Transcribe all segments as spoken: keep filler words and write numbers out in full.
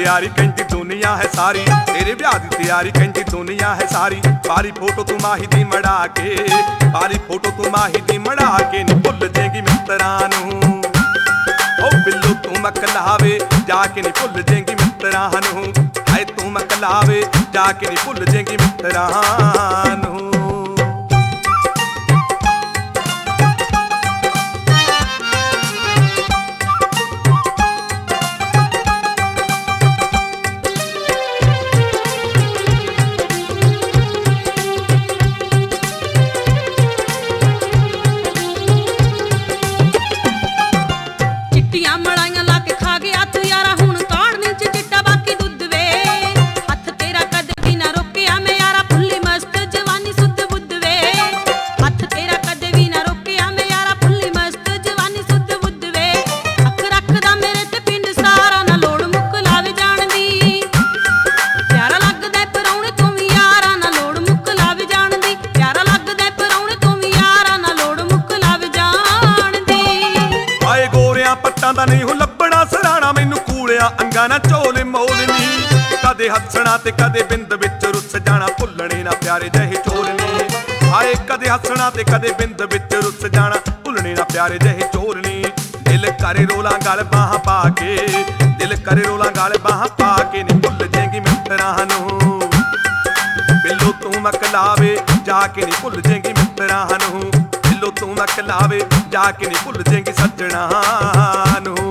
तैयारी कहती दुनिया है सारी, तेरे ब्याह दी तैयारी कहती दुनिया है सारी। पारी फोटो तू माही दी मड़ा के, पारी फोटो तू माही दी मड़ा के, नी भुल जेंगी मित्तरां नूं। ओ बिल्लो तू मकलावे जाके नी भुल जेंगी मित्तरां नूं। हाय तू मकलावे जाके नी भुल जेंगी मित्तरां नूं। मलाइयां ला के खा गया तू यारा, हुण काढ़नी च चिट्टा बाकी दुध वे। हथ तेरा कदे भी ना रोकिया मैं यारा, फुल्ली मस्त जवानी सुध बुध वे। हथ तेरा कदे भी ना रोकिया मैं यारा, फुल्ली मस्त जवानी सुध बुध वे। अख रखदा मेरे ते पिंड सारा, ना लोड़ मुक लावे जाण दी। प्यारा लगदा परौणे तू भी यारा, ना लोड़ मुक लावे जाण दी। प्यारा लगदा परौणे तू भी यारा, ना लोड़ मुक लावे जाण दी। आए गोरियां पट्टां दा नहीं हो लभना सराणा, मैनू कूड़िया अंगां ना झोले मोलनी। कदे हसना ते कदे बिंद विच रुस जाना, भुलणे ना प्यारे जहे चोरनी। हाए कदे हसना ते कदे बिंद विच रुस जाना, भुलणे ना प्यारे जहे चोरनी। दिल करे रोला गल बाहां पा के, दिल करे रोला गल बाहां पा के, नी भुल जेंगी मित्तरां नूं। बिल्लो तू मकलावे जाके नी भुल जेंगी मित्तरां नूं। बिल्लो तू मकलावे जाके नी भुल जेंगी सज्जणा नूं।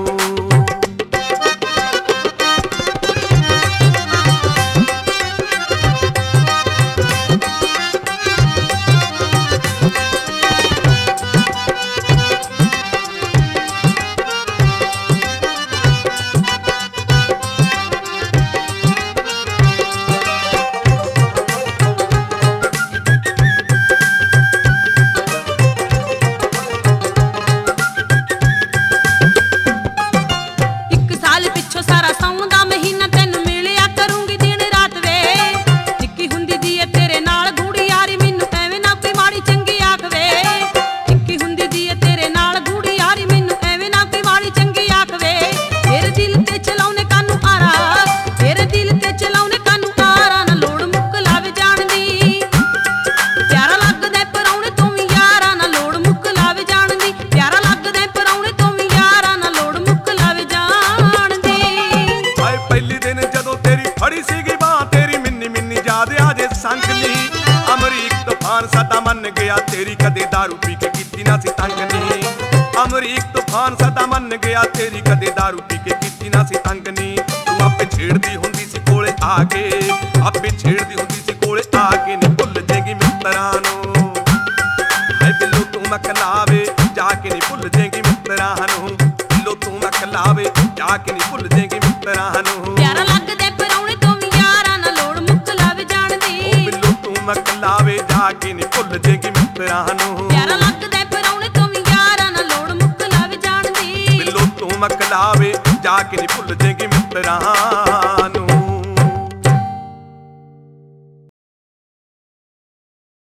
सारा साउण दा महीना तेन मिलिया करूंगी दिन रात वे। निक्की हुंदी दी ए तेरे नाल गूड़ी यारी, मैनू एवें ना कोई माड़ी चंगी आख वे। निक्की हुंदी दी ए तेरे नाल गूड़ी यारी, मैनू एवें ना कोई माड़ी चंगी आख वे। तेरे दिल ते चलाउने कानू आरा, तेरे दिल ते चलाउने कानू आरा, ना लोड़ मुक लावे जाण दी। प्यारा लगदा परौणे तू भी यारा, ना लोड़ मुक लावे जाण दी। प्यारा लगदा परौणे तू भी यारा, ना लोड़ मुक लावे जाण दी। पहली दिन जदों तेरी फड़ी सीगी बां, तेरी मिन्नी मिन्नी याद आजे संग नी। अमरीक तूफान सदा मन गया, तेरी कदे दारू पी के कीती ना सी तंग नी। अमरीक तूफान सदा मन गया, तेरी कदे दारू पी के कीती ना सी तंग नी। तू आपे छेड़दी हुंदी सी कोले आके, आपे छेड़दी हुंदी सी कोले आके, नी भुल जेंगी मित्तरां नूं। हाय बिल्लो तू मकलावे जाके नी भुल जेंगी मित्तरां नूं। बिल्लो तू मकलावे जाके नी भुल जेंगी मित्तरां नूं। प्यारा लगदा परौणे तू भी यारा, ना लोड़ मुक लावे जाण दी। ओ बिल्लो तू मकलावे जाके नी भुल जेंगी मित्तरां नूं। प्यारा लगदा परौणे तू भी यारा, ना लोड़ मुक लावे जाण दी। बिल्लो तू मकलावे जाके नी भुल जेंगी मित्तरां